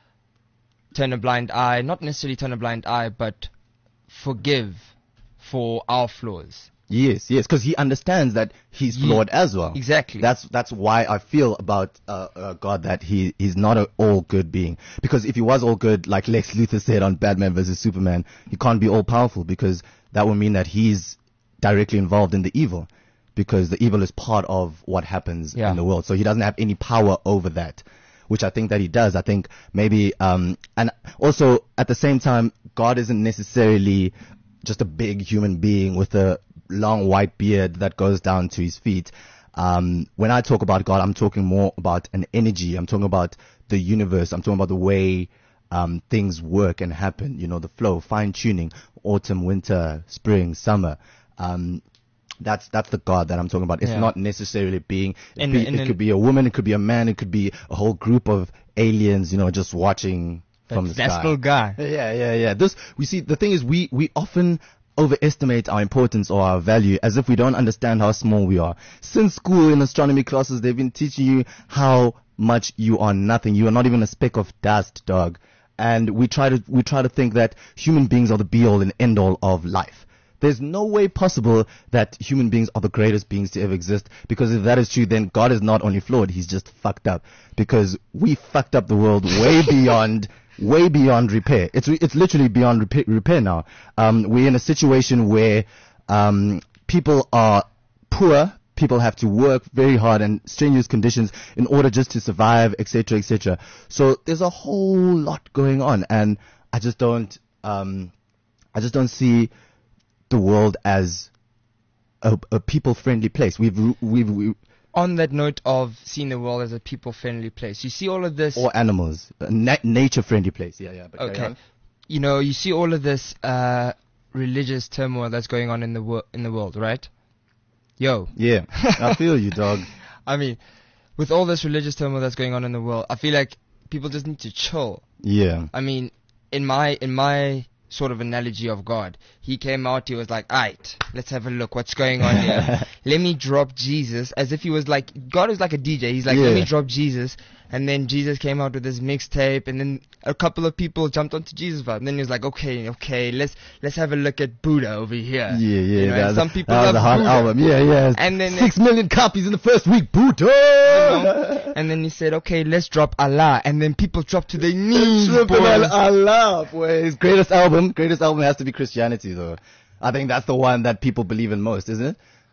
turn a blind eye, not necessarily turn a blind eye, but forgive for our flaws. Yes, yes, because he understands that he's Ye- flawed as well. Exactly. That's that's why I feel about uh, uh, God that he he's not an all good being. Because if he was all good, like Lex Luthor said on Batman versus Superman, he can't be all powerful, because that would mean that he's directly involved in the evil, because the evil is part of what happens Yeah. in the world. So he doesn't have any power over that, which I think that he does. I think maybe um and also at the same time, God isn't necessarily just a big human being with a long white beard that goes down to his feet. Um, when I talk about God, I'm talking more about an energy. I'm talking about the universe. I'm talking about the way um, things work and happen. You know, the flow, fine tuning, autumn, winter, spring, summer. Um, that's that's the God that I'm talking about. It's Yeah. not necessarily being. It, And- be- and it then- could be a woman. It could be a man. It could be a whole group of aliens. You know, just watching from the That sky. little guy. Yeah, yeah, yeah. This, we see, the thing is, we, we often overestimate our importance or our value as if we don't understand how small we are. Since school in astronomy classes, they've been teaching you how much you are nothing. You are not even a speck of dust, dog. And we try to, we try to think that human beings are the be all and end all of life. There's no way possible that human beings are the greatest beings to ever exist, because if that is true, then God is not only flawed, he's just fucked up, because we fucked up the world way beyond way beyond repair. It's re- it's literally beyond repair, repair now. Um, we're in a situation where um, people are poor. People have to work very hard and strenuous conditions in order just to survive, et cetera, et cetera. So there's a whole lot going on, and I just don't, um, I just don't see the world as a, a people-friendly place. We've, we've, we On that note of seeing the world as a people-friendly place, you see all of this. or animals, a na- nature-friendly place. Yeah, yeah. But carry Okay. on. You know, you see all of this uh, religious turmoil that's going on in the wor- in the world, right? Yo. Yeah, I feel you, dog. I mean, with all this religious turmoil that's going on in the world, I feel like people just need to chill. Yeah. I mean, in my in my sort of analogy of God, he came out, he was like, alright, let's have a look, what's going on here? Let me drop Jesus, as if he was like, God is like a D J, he's like, let Yeah. me drop Jesus, and then Jesus came out with his mixtape, and then a couple of people jumped onto Jesus vibe, and then he was like, okay, okay, let's let's have a look at Buddha over here. Yeah, yeah. You know, that and was- some people that was love a hot Buddha. album. Yeah, yeah. And then six million copies in the first week. Buddha. You know? And then he said, okay, let's drop Allah, and then people dropped to their knees, Triple boys. Allah. Boy, his greatest album. Greatest album has to be Christianity, though. I think that's the one that people believe in most, isn't it?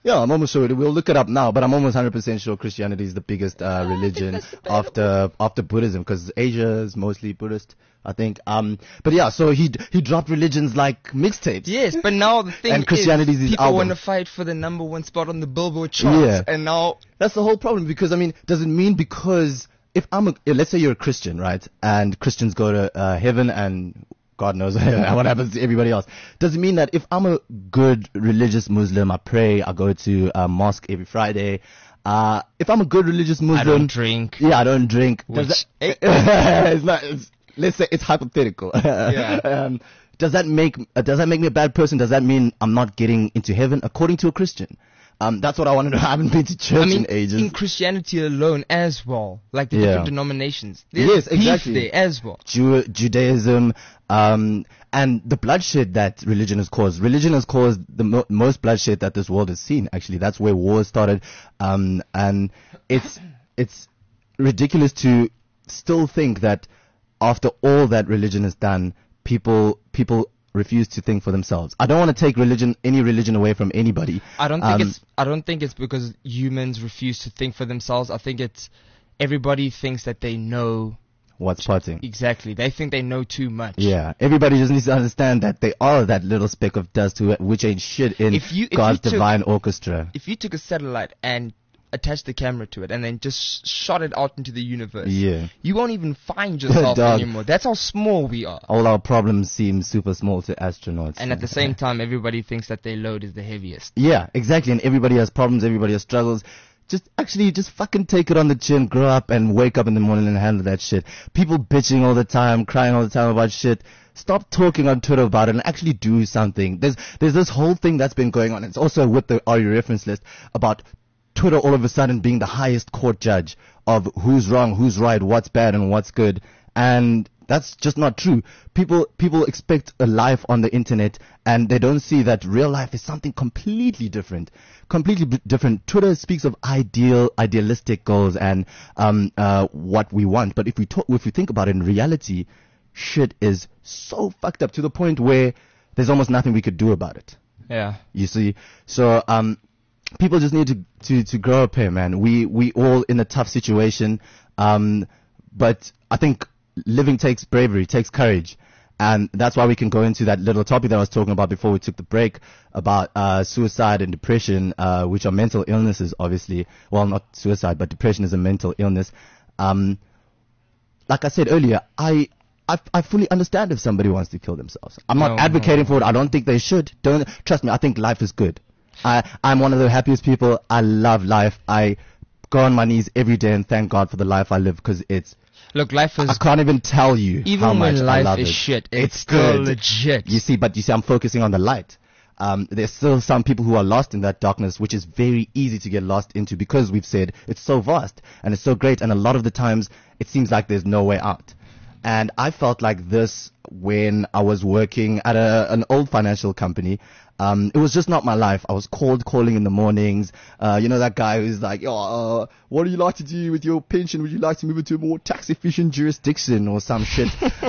Yeah, I'm almost sure. We'll look it up now, but I'm almost one hundred percent sure Christianity is the biggest uh, religion after after Buddhism, because Asia is mostly Buddhist, I think. Um, but yeah, so he he dropped religions like mixtapes. Yes, but now the thing And Christianity is is, his people album. want to fight for the number one spot on the Billboard charts, Yeah. and now That's the whole problem, because, I mean, does it mean because if I'm a, let's say you're a Christian, right, and Christians go to uh, heaven and God knows what happens to everybody else. Does it mean that if I'm a good religious Muslim, I pray, I go to a mosque every Friday, uh, if I'm a good religious Muslim... I don't drink. Yeah, I don't drink. Does Which, that, it's not, it's, let's say it's hypothetical. Yeah. um, does that make, uh, does that make me a bad person? Does that mean I'm not getting into heaven according to a Christian? Um, that's what I want to know. I haven't been to church I mean, in ages. in Christianity alone as well, like the Yeah. different denominations. There's Yes, beef exactly. there as well. Jew- Judaism, um, and the bloodshed that religion has caused. Religion has caused the mo- most bloodshed that this world has seen, actually. That's where wars started. Um, and it's, it's ridiculous to still think that after all that religion has done, people, people refuse to think for themselves. I don't want to take religion, any religion away from anybody. I don't think Um, it's. I don't think it's because humans refuse to think for themselves. I think it's everybody thinks that they know what's potting. exactly. They think they know too much. Yeah, everybody just needs to understand that they are that little speck of dust who, which ain't shit in If you- if God's you took- divine orchestra. If you took a satellite and attached the camera to it and then just shot it out into the universe, Yeah. you won't even find yourself Dog. anymore. That's how small we are. All our problems seem super small to astronauts. And at the same time, everybody thinks that their load is the heaviest. Yeah, exactly. And everybody has problems, everybody has struggles. Just actually just fucking take it on the chin, grow up and wake up in the morning and handle that shit. People bitching all the time, crying all the time about shit. Stop talking on Twitter about it and actually do something. There's there's this whole thing that's been going on. It's also with the Are You reference list about Twitter all of a sudden being the highest court judge of who's wrong, who's right, what's bad and what's good. And that's just not true. People people expect a life on the internet and they don't see that real life is something completely different. Completely b- different. Twitter speaks of ideal, idealistic goals and um uh what we want. But if we talk, if we think about it in reality, shit is so fucked up to the point where there's almost nothing we could do about it. Yeah. You see? So um people just need to, to, to grow up here, man. We, we all in a tough situation. Um, but I think living takes bravery, takes courage. And that's why we can go into that little topic that I was talking about before we took the break about, uh, suicide and depression, uh, which are mental illnesses, obviously. Well, not suicide, but depression is a mental illness. Um, like I said earlier, I, I, I fully understand if somebody wants to kill themselves. I'm not No, advocating no. for it. I don't think they should. Don't, trust me, I think life is good. I, I'm one of the happiest people. I love life. I go on my knees every day and thank God for the life I live because it's, Look, life is I can't even tell you how even much when I life love is it. shit. It's, It's still good. legit. You see, but you see, I'm focusing on the light. Um, there's still some people who are lost in that darkness, which is very easy to get lost into because we've said it's so vast and it's so great. And a lot of the times it seems like there's no way out. And I felt like this when I was working at a, an old financial company. Um, it was just not my life. I was cold calling in the mornings. Uh, you know, that guy who's like, oh, uh, what do you like to do with your pension? Would you like to move into a more tax efficient jurisdiction or some shit?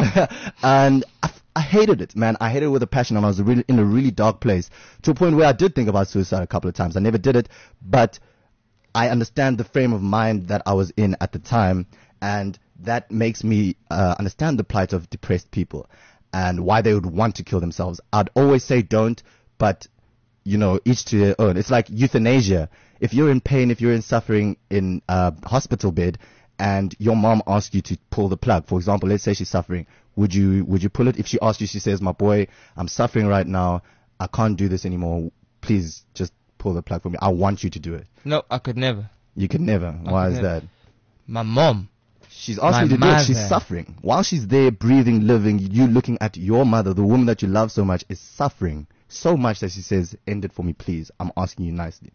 And I, I hated it, man. I hated it with a passion and I was really in a really dark place to a point where I did think about suicide a couple of times. I never did it, but I understand the frame of mind that I was in at the time. And that makes me uh, understand the plight of depressed people and why they would want to kill themselves. I'd always say don't, but, you know, each to their own. It's like euthanasia. If you're in pain, if you're in suffering in a hospital bed and your mom asks you to pull the plug, for example, let's say she's suffering, would you, would you pull it? If she asks you, she says, my boy, I'm suffering right now. I can't do this anymore. Please just pull the plug for me. I want you to do it. No, I could never. You can never. Why could is never. that? My mom. She's asking you to My do it. She's mother. suffering. While she's there breathing, living, you looking at your mother, the woman that you love so much, is suffering so much that she says, end it for me, please. I'm asking you nicely.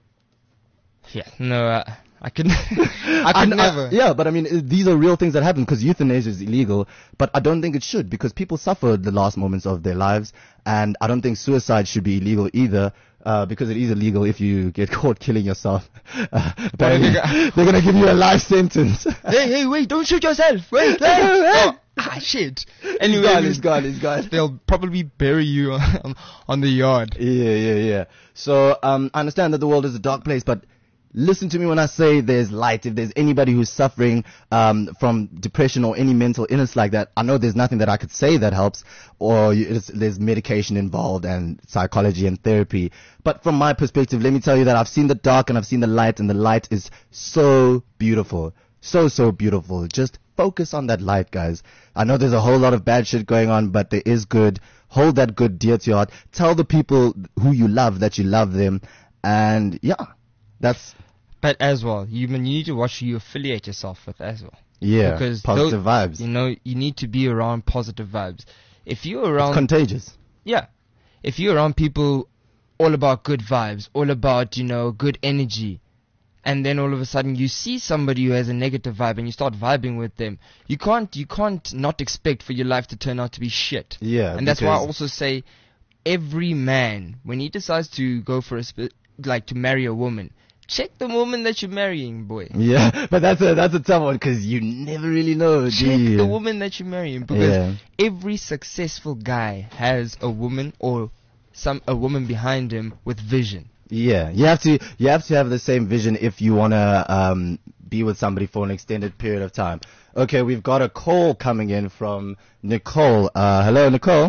Yeah. No, uh, I could. I could And, uh, never. yeah, but I mean, uh, these are real things that happen because euthanasia is illegal, but I don't think it should because people suffer the last moments of their lives, and I don't think suicide should be illegal either. Uh, because it is illegal if you get caught killing yourself. Uh, apparently, you got- they're gonna give you a life sentence. Hey, hey, wait! Don't shoot yourself. Wait, Hey, wait. hey, Oh, ah, shit. He's Anyway, gone, he's gone, he's gone. they'll probably bury you on, on the yard. Yeah, yeah, yeah. So, um, I understand that the world is a dark place, but listen to me when I say there's light. If there's anybody who's suffering um, from depression or any mental illness like that, I know there's nothing that I could say that helps, or you- it's, there's medication involved and psychology and therapy. But from my perspective, let me tell you that I've seen the dark and I've seen the light, and the light is so beautiful. So, so beautiful. Just focus on that light, guys. I know there's a whole lot of bad shit going on, but there is good. Hold that good dear to your heart. Tell the people who you love that you love them. And yeah, that's, But as well, you, you need to watch who you affiliate yourself with as well. yeah, Because positive tho- vibes. You know, you need to be around positive vibes. If you're It's around, contagious. yeah, if you're around people all about good vibes, all about, you know, good energy, and then all of a sudden you see somebody who has a negative vibe and you start vibing with them, you can't, you can't not expect for your life to turn out to be shit. Yeah, And that's why I because- also say every man, when he decides to go for a, sp- like to marry a woman, check the woman that you're marrying, boy. Yeah, but that's a, that's a tough one because you never really know, do Check you? the woman that you're marrying, because Yeah. every successful guy has a woman or some a woman behind him with vision. Yeah, you have to you have to have the same vision if you wanna um be with somebody for an extended period of time. Okay, we've got a call coming in from Nicole. Uh, hello, Nicole.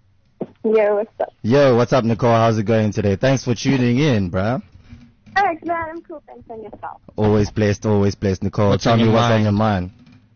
Yo, what's up? Yo, what's up, Nicole? How's it going today? Thanks for tuning in, bruh. Alex, man, I'm cool. Thanks on yourself. Always blessed, always blessed, Nicole. What's Tell on me your what's on mind? your mind.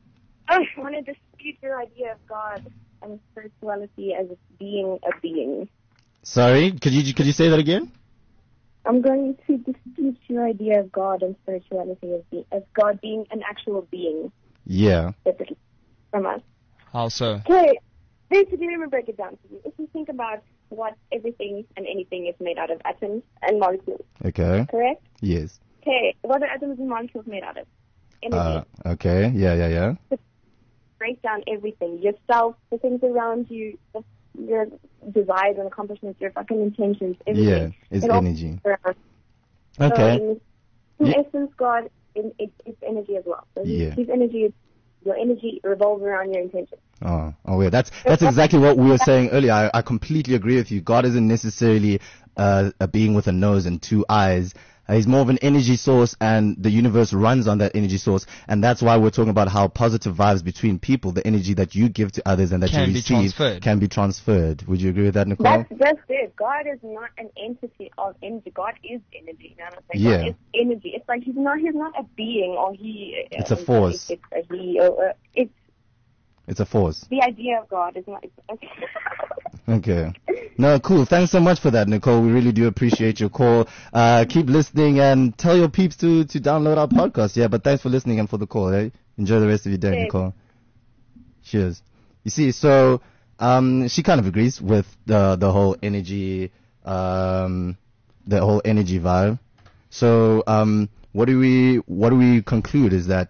I want to dispute your idea of God and spirituality as being a being. Sorry, could you could you say that again? I'm going to dispute your idea of God and spirituality as, be- as God being an actual being Yeah. separately from us. How so? Okay, basically, let me break it down to you. If you think about what everything and anything is made out of atoms and molecules, Okay. correct? Yes. Okay, what are atoms and molecules made out of? Energy. Uh. Okay. Yeah. Yeah. Yeah. Break down everything. Yourself, the things around you, the, your desires and accomplishments, your fucking intentions, everything. Yeah. It's It all energy. around. Okay. So in, in Yeah. essence, God, in, it, it's energy as well. So Yeah. his, his energy, is, your energy revolves around your intentions. Oh, oh, yeah. That's that's exactly what we were saying earlier. I, I completely agree with you. God isn't necessarily uh, a being with a nose and two eyes. Uh, he's more of an energy source, and the universe runs on that energy source. And that's why we're talking about how positive vibes between people, the energy that you give to others and that Can you be receive, transferred. can be transferred. Would you agree with that, Nicole? That's just it. God is not an entity of energy. God is energy. You know what I'm saying? Yeah. God is energy. It's like he's not. He's not a being, or he. It's a uh, force. It's a he. Or, uh, it's It's a force. the idea of God is not. Okay. Okay. No, cool. Thanks so much for that, Nicole. We really do appreciate your call. Uh, keep listening and tell your peeps to, to download our podcast. Yeah, but thanks for listening and for the call. Eh? Enjoy the rest of your day, Cheers. Nicole. Cheers. You see, so um, she kind of agrees with the the whole energy, um, the whole energy vibe. So um, what do we what do we conclude is that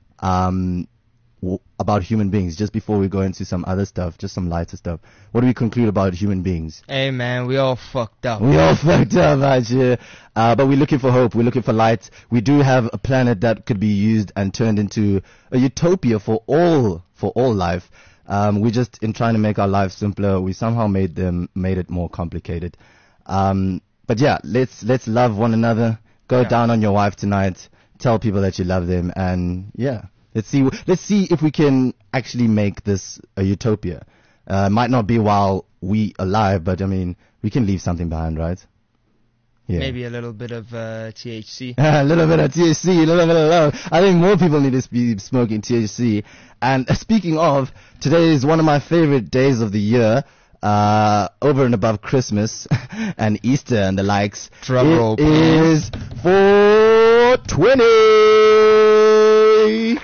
um, w- about human beings? Just before we go into some other stuff, just some lighter stuff. What do we conclude about human beings? Hey man, we all fucked up. We all fucked up out here. Uh, but we're looking for hope. We're looking for light. We do have a planet that could be used and turned into a utopia for all, for all life. Um, we just, in trying to make our lives simpler, we somehow made them, made it more complicated. Um, but yeah, let's, let's love one another. Go Yeah. down on your wife tonight. Tell people that you love them. And yeah, let's see, let's see if we can actually make this a utopia. Uh, might not be while we alive, but I mean, we can leave something behind, right? Yeah. Maybe a little bit of uh, T H C. A little bit of T H C, a little bit of love. I think more people need to be smoking T H C. And uh, speaking of, today is one of my favorite days of the year. Uh, over and above Christmas and Easter and the likes. Drum It roll, please. is four twenty.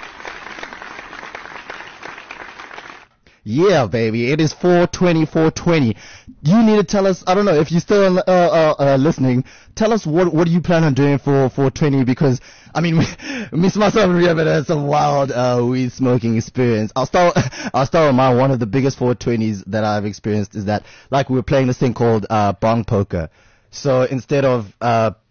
Yeah, baby, it is four twenty, four twenty. You need to tell us, I don't know, if you're still uh, uh, uh, listening, tell us what what do you plan on doing for four twenty, because, I mean, Miss myself and Rhea had some wild uh, weed smoking experience. I'll start, I'll start with mine. One of the biggest four twenties that I've experienced is that, like, we were playing this thing called uh, bong poker. So instead of uh,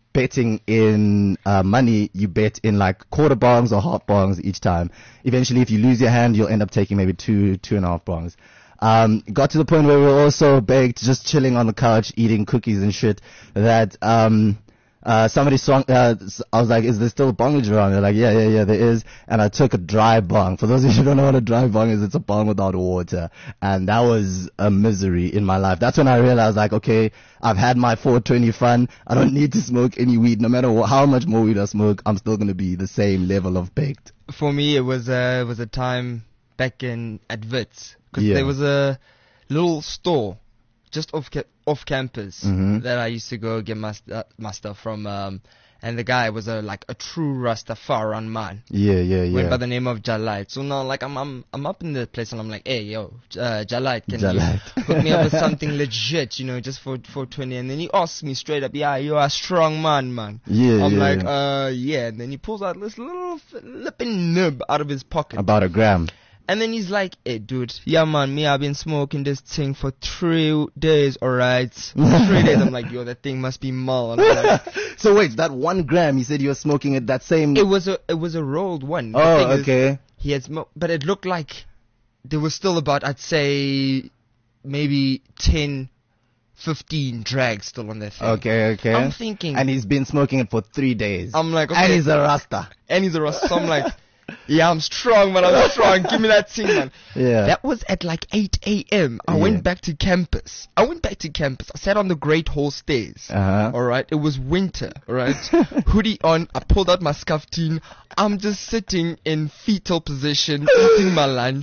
betting in uh, money, you bet in like quarter bongs or half bongs each time. Eventually, if you lose your hand, you'll end up taking maybe two, two and a half bongs. Um, got to the point where we were all so baked, just chilling on the couch, eating cookies and shit, that um, uh, somebody swung, uh, I was like, is there still bongage around? They're like, yeah, yeah, yeah, there is. And I took a dry bong. For those of you who don't know what a dry bong is, it's a bong without water. And that was a misery in my life. That's when I realized, like, okay, I've had my four twenty fun. I don't need to smoke any weed. No matter what, how much more weed I smoke, I'm still going to be the same level of baked. For me, it was a, it was a time back in, at Wits. Because Yeah. there was a little store just off ca- off campus Mhm. that I used to go get my, st- my stuff from. Um, and the guy was a like a true Rastafarian man. Yeah, yeah, Went by yeah. the name of Jalite. So now, like, I'm I'm I'm up in the place and I'm like, hey, yo, J- uh, Jalite, can Jalite. you hook me up with something legit, you know, just for for twenty? And then he asks me straight up, yeah, you're a strong man, man. Yeah, I'm yeah, like, yeah. uh, yeah. And then he pulls out this little flipping nib out of his pocket. About a gram. And then he's like, hey, dude, yeah, man, me, I've been smoking this thing for three days, alright? Three days. I'm like, yo, that thing must be mal. And I'm like, So wait, that one gram, you said you were smoking it that same... it was a, it was a rolled one. The Oh, thing is, okay. he had smoked, but it looked like there was still about, I'd say, maybe ten, fifteen drags still on that thing. Okay, okay. I'm thinking, And he's been smoking it for three days. I'm like, okay. And he's a Rasta. and he's a Rasta. So I'm like, yeah, I'm strong, man. I'm strong. Give me that thing, man. Yeah. That was at like eight a.m. I Yeah. went back to campus. I went back to campus. I sat on the Great Hall stairs. Uh-huh. All right. It was winter. All right. Hoodie on. I pulled out my scuffteen. I'm just sitting in fetal position, eating my lunch.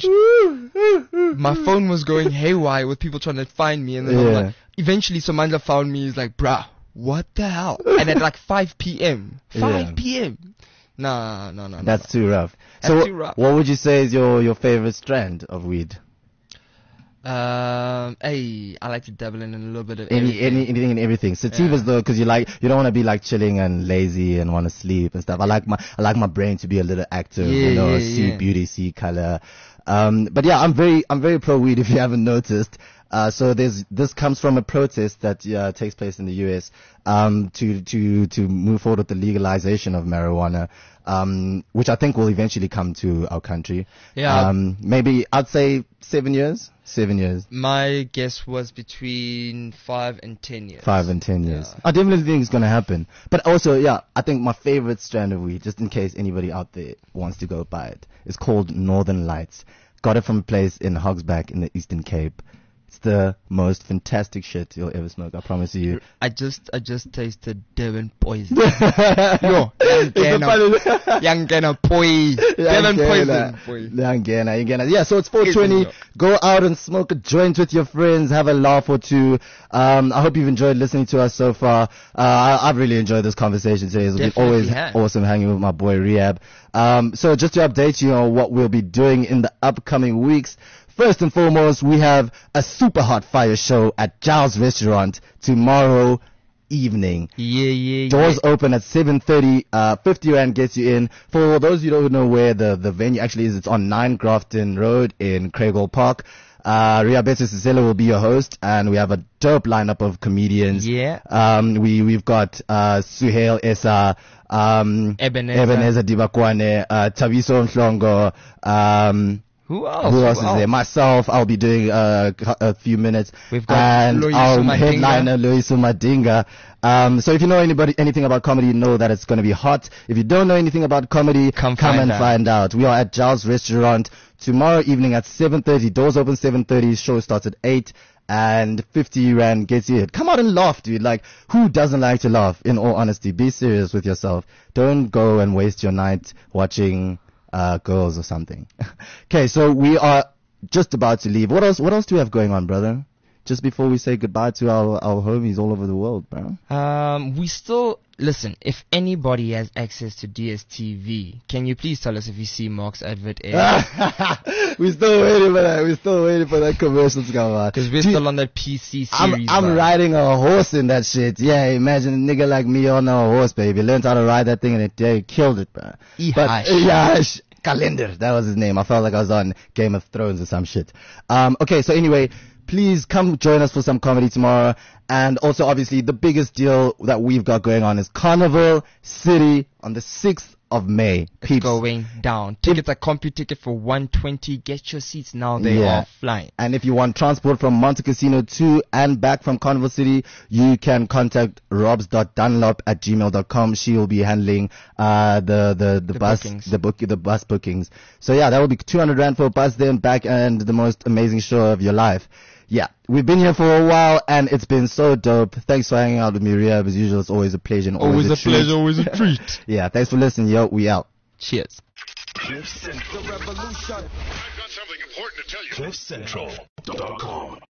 My phone was going haywire with people trying to find me. And then I'm Yeah. like, eventually Samantha found me. He's like, bruh, what the hell? And at like five p.m. five Yeah. p.m. Nah, no, no, no. That's no. too rough. That's so too rough. what would you say is your, your favorite strand of weed? Um, hey, I like to dabble in a little bit of Any, everything. any, anything and everything. Sativas Yeah. though, cause you like, you don't want to be like chilling and lazy and want to sleep and stuff. I like my, I like my brain to be a little active, Yeah, you know, yeah, see yeah. beauty, see color. Um, but yeah, I'm very, I'm very pro weed if you haven't noticed. Uh, so there's, this comes from a protest that, uh, takes place in the U S, um, to, to, to move forward with the legalization of marijuana, um, which I think will eventually come to our country. Yeah. Um, maybe I'd say seven years, seven years. My guess was between five and ten years. Five and ten years. Yeah. I definitely think it's gonna happen. But also, yeah, I think my favorite strand of weed, just in case anybody out there wants to go buy it, is called Northern Lights. Got it from a place in Hogsback in the Eastern Cape. It's the most fantastic shit you'll ever smoke. I promise you. I just, I just tasted Devon poison. Yo, young Gena, young Gena boy, Devon poison boy. Langena, Langena. Yeah, so it's four It's twenty. enough. Go out and smoke a joint with your friends. Have a laugh or two. Um, I hope you've enjoyed listening to us so far. Uh, I, I've really enjoyed this conversation today. It's been Definitely always have. awesome hanging with my boy Rehab. Um, so just to update you on what we'll be doing in the upcoming weeks. First and foremost, we have a super hot fire show at Giles Restaurant tomorrow evening. Yeah, yeah, Doors yeah. open at seven thirty. Uh, fifty rand gets you in. For those who don't know where the, the venue actually is, it's on nine Grafton Road in Craighall Park. Uh, Ria Beto Cicella will be your host, and we have a dope lineup of comedians. Yeah. Um, we, we've got, uh, Suhail Essa, um, Ebenezer. Ebenezer Dibakwane, uh, Tabiso Mhlongo, um, Who else? who else is there? Myself, I'll be doing uh, a few minutes. We've got and Loyiso our Madinga. headliner, Loyiso Madinga. Um, so if you know anybody, anything about comedy, know that it's going to be hot. If you don't know anything about comedy, Come come find and out. find out. We are at Giles Restaurant tomorrow evening at seven thirty. Doors open seven thirty. Show starts at eight. And fifty rand gets you in. Come out and laugh, dude. Like, who doesn't like to laugh? In all honesty, be serious with yourself. Don't go and waste your night watching uh girls or something. Okay, so we are just about to leave. What else? What else do we have going on, brother? Just before we say goodbye to our our homies all over the world, bro. Um, we still listen. If anybody has access to D S T V, can you please tell us if you see Mark's advert air? We're still waiting for that. We're still waiting for that commercial to come out. Because we're Dude, still on that P C I'm, series. I'm vibe. riding a horse in that shit. Yeah, imagine a nigga like me on a horse, baby. Learned how to ride that thing and it yeah, killed it, bro. But, Ihash. Ihash Kalender, that was his name. I felt like I was on Game of Thrones or some shit. Um, okay, so anyway, please come join us for some comedy tomorrow. And also, obviously, the biggest deal that we've got going on is Carnival City on the sixth of May. It's Peeps. going down. Tickets at CompuTicket for one twenty. Get your seats now. They Yeah. are flying. And if you want transport from Monte Casino to and back from Carnival City, you can contact robs dot dunlop at gmail dot com. She will be handling uh, the the the, The bus bookings. the book the bus bookings. So yeah, that will be two hundred rand for a bus there and back, and the most amazing show of your life. Yeah, we've been here for a while, and it's been so dope. Thanks for hanging out with me, Rehab. As usual, it's always a pleasure and always, Always a treat. pleasure, always a treat. Yeah, thanks for listening, yo. We out. Cheers. The revolution. I've got something important to tell you. cliff central dot com